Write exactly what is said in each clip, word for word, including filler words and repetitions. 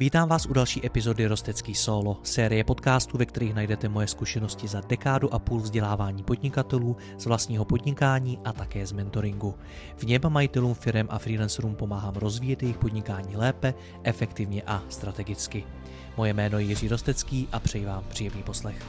Vítám vás u další epizody Rostecký solo, série podcastů, ve kterých najdete moje zkušenosti za dekádu a půl vzdělávání podnikatelů, z vlastního podnikání a také z mentoringu. V něm majitelům firem a freelancerům pomáhám rozvíjet jejich podnikání lépe, efektivně a strategicky. Moje jméno je Jiří Rostecký a přeji vám příjemný poslech.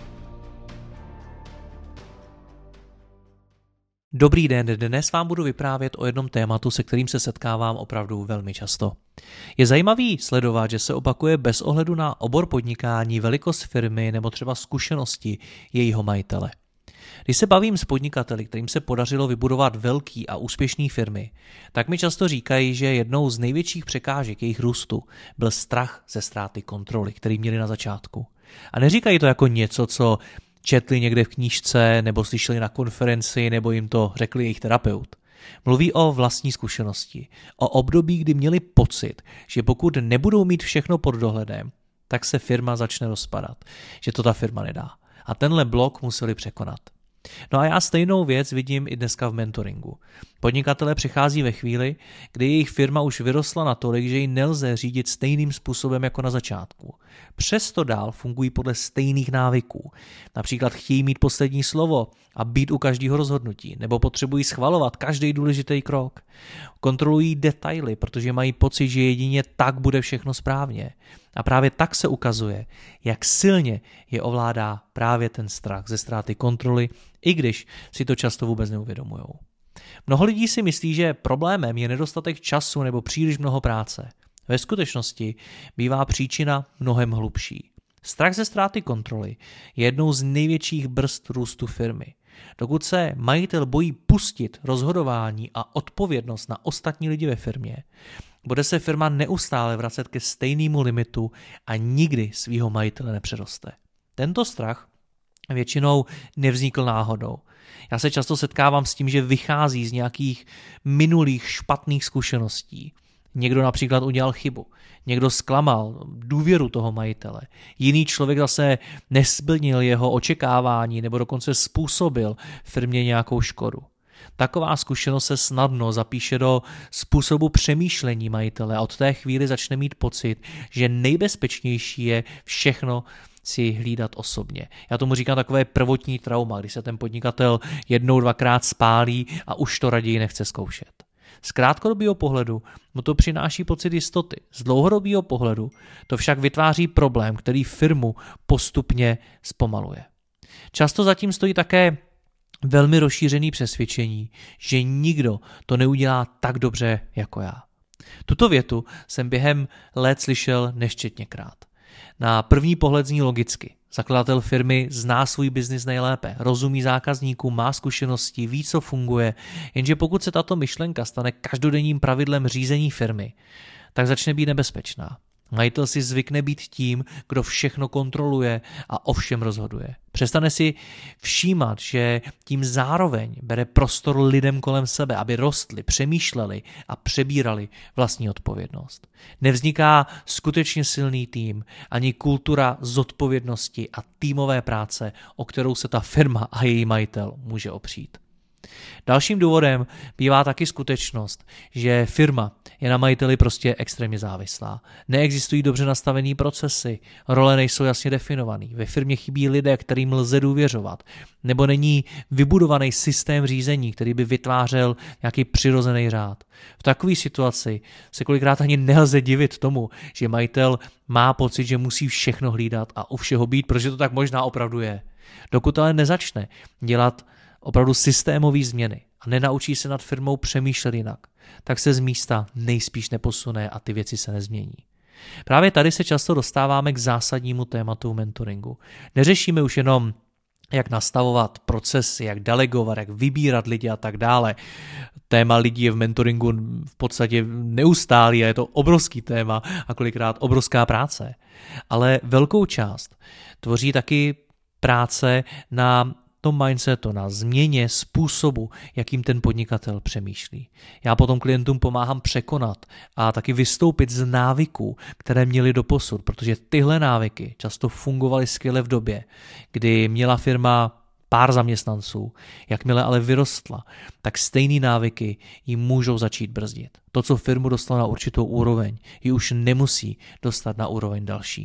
Dobrý den, dnes vám budu vyprávět o jednom tématu, se kterým se setkávám opravdu velmi často. Je zajímavý sledovat, že se opakuje bez ohledu na obor podnikání, velikost firmy nebo třeba zkušenosti jejího majitele. Když se bavím s podnikateli, kterým se podařilo vybudovat velký a úspěšný firmy, tak mi často říkají, že jednou z největších překážek jejich růstu byl strach ze ztráty kontroly, který měli na začátku. A neříkají to jako něco, co četli někde v knížce nebo slyšeli na konferenci nebo jim to řekli jejich terapeut. Mluví o vlastní zkušenosti, o období, kdy měli pocit, že pokud nebudou mít všechno pod dohledem, tak se firma začne rozpadat, že to ta firma nedá. A tenhle blok museli překonat. No a já stejnou věc vidím i dneska v mentoringu. Podnikatelé přichází ve chvíli, kdy jejich firma už vyrostla natolik, že ji nelze řídit stejným způsobem jako na začátku. Přesto dál fungují podle stejných návyků. Například chtějí mít poslední slovo a být u každého rozhodnutí, nebo potřebují schvalovat každý důležitý krok. Kontrolují detaily, protože mají pocit, že jedině tak bude všechno správně. A právě tak se ukazuje, jak silně je ovládá právě ten strach ze ztráty kontroly, i když si to často vůbec neuvědomujou. Mnoho lidí si myslí, že problémem je nedostatek času nebo příliš mnoho práce. Ve skutečnosti bývá příčina mnohem hlubší. Strach ze ztráty kontroly je jednou z největších brzd růstu firmy. Dokud se majitel bojí pustit rozhodování a odpovědnost na ostatní lidi ve firmě, bude se firma neustále vracet ke stejnému limitu a nikdy svýho majitele nepřeroste. Tento strach většinou nevznikl náhodou. Já se často setkávám s tím, že vychází z nějakých minulých špatných zkušeností. Někdo například udělal chybu, někdo zklamal důvěru toho majitele, jiný člověk zase nesplnil jeho očekávání nebo dokonce způsobil firmě nějakou škodu. Taková zkušenost se snadno zapíše do způsobu přemýšlení majitele a od té chvíli začne mít pocit, že nejbezpečnější je všechno si hlídat osobně. Já tomu říkám takové prvotní trauma, kdy se ten podnikatel jednou, dvakrát spálí a už to raději nechce zkoušet. Z krátkodobého pohledu mu to přináší pocit jistoty. Z dlouhodobého pohledu to však vytváří problém, který firmu postupně zpomaluje. Často zatím stojí také velmi rozšířený přesvědčení, že nikdo to neudělá tak dobře jako já. Tuto větu jsem během let slyšel nesčetněkrát. Na první pohled zní logicky. Zakladatel firmy zná svůj biznis nejlépe, rozumí zákazníkům, má zkušenosti, ví, co funguje, jenže pokud se tato myšlenka stane každodenním pravidlem řízení firmy, tak začne být nebezpečná. Majitel si zvykne být tím, kdo všechno kontroluje a o všem rozhoduje. Přestane si všímat, že tím zároveň bere prostor lidem kolem sebe, aby rostli, přemýšleli a přebírali vlastní odpovědnost. Nevzniká skutečně silný tým, ani kultura zodpovědnosti a týmové práce, o kterou se ta firma a její majitel může opřít. Dalším důvodem bývá taky skutečnost, že firma je na majiteli prostě extrémně závislá. Neexistují dobře nastavený procesy, role nejsou jasně definované, ve firmě chybí lidé, kterým lze důvěřovat, nebo není vybudovaný systém řízení, který by vytvářel nějaký přirozený řád. V takové situaci se kolikrát ani nelze divit tomu, že majitel má pocit, že musí všechno hlídat a u všeho být, protože to tak možná opravdu je. Dokud ale nezačne dělat opravdu systémové změny a nenaučí se nad firmou přemýšlet jinak, tak se z místa nejspíš neposune a ty věci se nezmění. Právě tady se často dostáváme k zásadnímu tématu mentoringu. Neřešíme už jenom, jak nastavovat procesy, jak delegovat, jak vybírat lidi a tak dále. Téma lidí je v mentoringu v podstatě neustálý a je to obrovský téma a kolikrát obrovská práce. Ale velkou část tvoří taky práce na tom mindsetu, na změně způsobu, jakým ten podnikatel přemýšlí. Já potom klientům pomáhám překonat a taky vystoupit z návyků, které měli doposud, protože tyhle návyky často fungovaly skvěle v době, kdy měla firma pár zaměstnanců, jakmile ale vyrostla, tak stejné návyky ji můžou začít brzdit. To, co firmu dostalo na určitou úroveň, ji už nemusí dostat na úroveň další.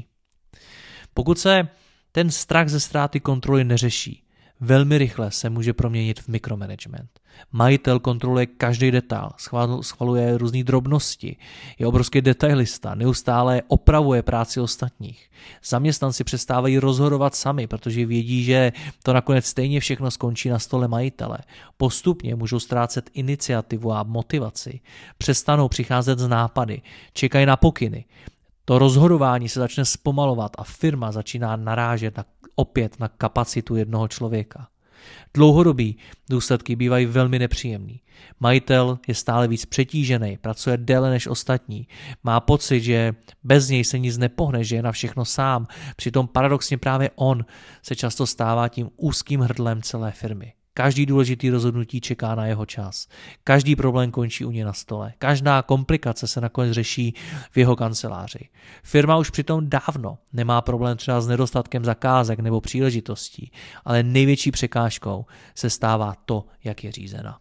Pokud se ten strach ze ztráty kontroly neřeší, velmi rychle se může proměnit v mikromanagement. Majitel kontroluje každý detail, schvaluje různé drobnosti, je obrovský detailista, neustále opravuje práci ostatních. Zaměstnanci přestávají rozhodovat sami, protože vědí, že to nakonec stejně všechno skončí na stole majitele. Postupně můžou ztrácet iniciativu a motivaci, přestanou přicházet z nápady, čekají na pokyny. To rozhodování se začne zpomalovat a firma začíná narážet na, opět na kapacitu jednoho člověka. Dlouhodobí důsledky bývají velmi nepříjemný. Majitel je stále víc přetížený, pracuje déle než ostatní, má pocit, že bez něj se nic nepohne, že je na všechno sám, přitom paradoxně právě on se často stává tím úzkým hrdlem celé firmy. Každý důležitý rozhodnutí čeká na jeho čas. Každý problém končí u něj na stole. Každá komplikace se nakonec řeší v jeho kanceláři. Firma už přitom dávno nemá problém třeba s nedostatkem zakázek nebo příležitostí, ale největší překážkou se stává to, jak je řízena.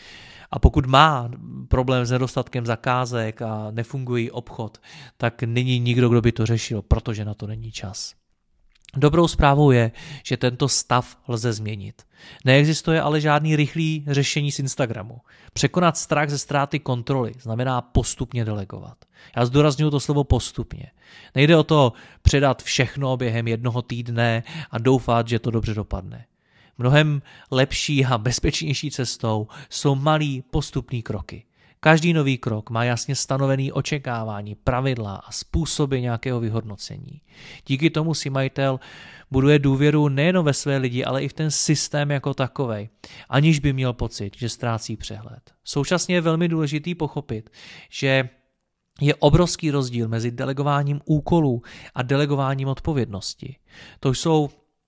A pokud má problém s nedostatkem zakázek a nefunguje obchod, tak není nikdo, kdo by to řešil, protože na to není čas. Dobrou zprávou je, že tento stav lze změnit. Neexistuje ale žádný rychlý řešení z Instagramu. Překonat strach ze ztráty kontroly znamená postupně delegovat. Já zdůrazňuji to slovo postupně. Nejde o to předat všechno během jednoho týdne a doufat, že to dobře dopadne. Mnohem lepší a bezpečnější cestou jsou malý postupný kroky. Každý nový krok má jasně stanovený očekávání, pravidla a způsoby nějakého vyhodnocení. Díky tomu si majitel buduje důvěru nejen ve své lidi, ale i v ten systém jako takovej, aniž by měl pocit, že ztrácí přehled. Současně je velmi důležitý pochopit, že je obrovský rozdíl mezi delegováním úkolů a delegováním odpovědnosti. To jsou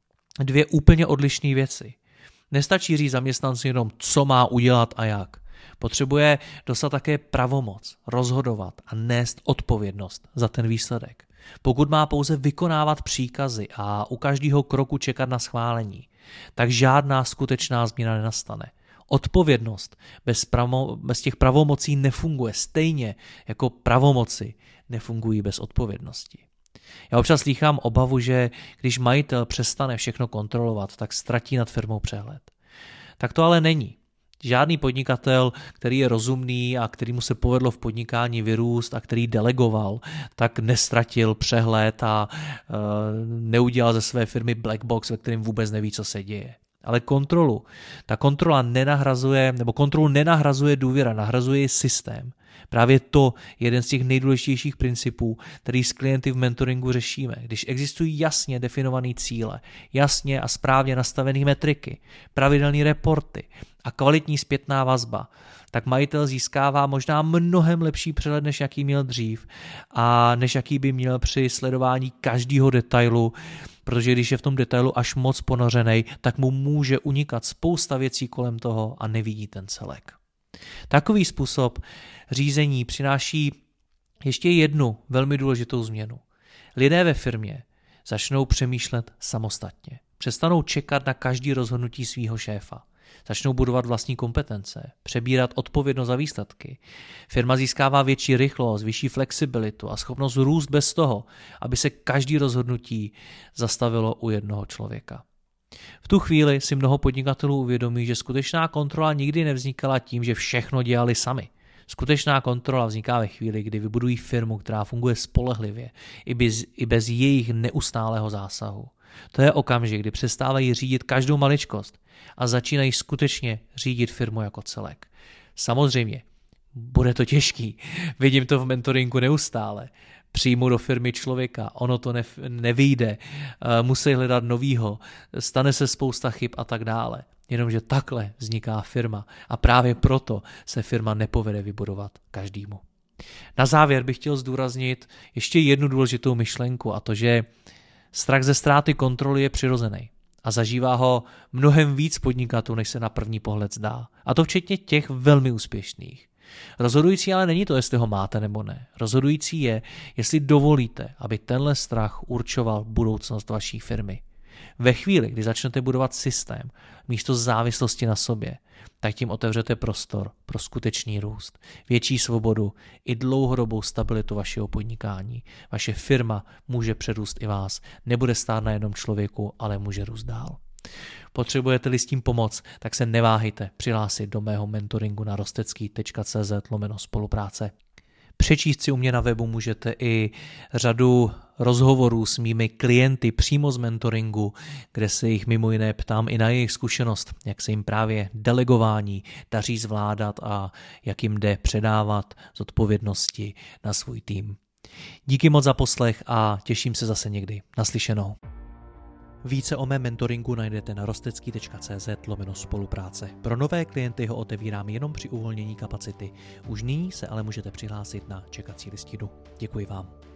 dvě úplně odlišné věci. Nestačí říct zaměstnanci jenom, co má udělat a jak. Potřebuje dostat také pravomoc, rozhodovat a nést odpovědnost za ten výsledek. Pokud má pouze vykonávat příkazy a u každého kroku čekat na schválení, tak žádná skutečná změna nenastane. Odpovědnost bez, pravo, bez těch pravomocí nefunguje, stejně jako pravomoci nefungují bez odpovědnosti. Já občas slýchám obavu, že když majitel přestane všechno kontrolovat, tak ztratí nad firmou přehled. Tak to ale není. Žádný podnikatel, který je rozumný a kterýmu se povedlo v podnikání vyrůst a který delegoval, tak nestratil přehled a e, neudělal ze své firmy black box, ve kterém vůbec neví, co se děje. Ale kontrolu. Ta kontrola nenahrazuje, nebo kontrolu nenahrazuje důvěra, nahrazuje systém. Právě to je jeden z těch nejdůležitějších principů, který s klienty v mentoringu řešíme. Když existují jasně definované cíle, jasně a správně nastavené metriky, pravidelné reporty a kvalitní zpětná vazba, tak majitel získává možná mnohem lepší přehled, než jaký měl dřív a než jaký by měl při sledování každého detailu, protože když je v tom detailu až moc ponořenej, tak mu může unikat spousta věcí kolem toho a nevidí ten celek. Takový způsob řízení přináší ještě jednu velmi důležitou změnu. Lidé ve firmě začnou přemýšlet samostatně. Přestanou čekat na každý rozhodnutí svého šéfa. Začnou budovat vlastní kompetence, přebírat odpovědnost za výsledky. Firma získává větší rychlost, vyšší flexibilitu a schopnost růst bez toho, aby se každý rozhodnutí zastavilo u jednoho člověka. V tu chvíli si mnoho podnikatelů uvědomí, že skutečná kontrola nikdy nevznikala tím, že všechno dělali sami. Skutečná kontrola vzniká ve chvíli, kdy vybudují firmu, která funguje spolehlivě, i bez, i bez jejich neustálého zásahu. To je okamžik, kdy přestávají řídit každou maličkost a začínají skutečně řídit firmu jako celek. Samozřejmě, bude to těžký, vidím to v mentoringu neustále. Přijmu do firmy člověka, ono to nev, nevyjde, musí hledat novýho, stane se spousta chyb a tak dále. Jenomže takhle vzniká firma a právě proto se firma nepovede vybudovat každému. Na závěr bych chtěl zdůraznit ještě jednu důležitou myšlenku, a to, že strach ze ztráty kontroly je přirozený a zažívá ho mnohem víc podnikatelů, než se na první pohled zdá. A to včetně těch velmi úspěšných. Rozhodující ale není to, jestli ho máte nebo ne. Rozhodující je, jestli dovolíte, aby tenhle strach určoval budoucnost vaší firmy. Ve chvíli, kdy začnete budovat systém místo závislosti na sobě, tak tím otevřete prostor pro skutečný růst, větší svobodu i dlouhodobou stabilitu vašeho podnikání. Vaše firma může přerůst i vás. Nebude stát na jednom člověku, ale může růst dál. Potřebujete-li s tím pomoc, tak se neváhejte přihlásit do mého mentoringu na rostecký tečka cé zet lomeno spolupráce. Přečíst si u mě na webu můžete i řadu rozhovorů s mými klienty přímo z mentoringu, kde se jich mimo jiné ptám i na jejich zkušenost, jak se jim právě delegování daří zvládat a jak jim jde předávat zodpovědnosti na svůj tým. Díky moc za poslech a těším se zase někdy. Naslyšenou. Více o mém mentoringu najdete na rostecký tečka cé zet lomeno spolupráce. Pro nové klienty ho otevírám jenom při uvolnění kapacity. Už nyní se ale můžete přihlásit na čekací listinu. Děkuji vám.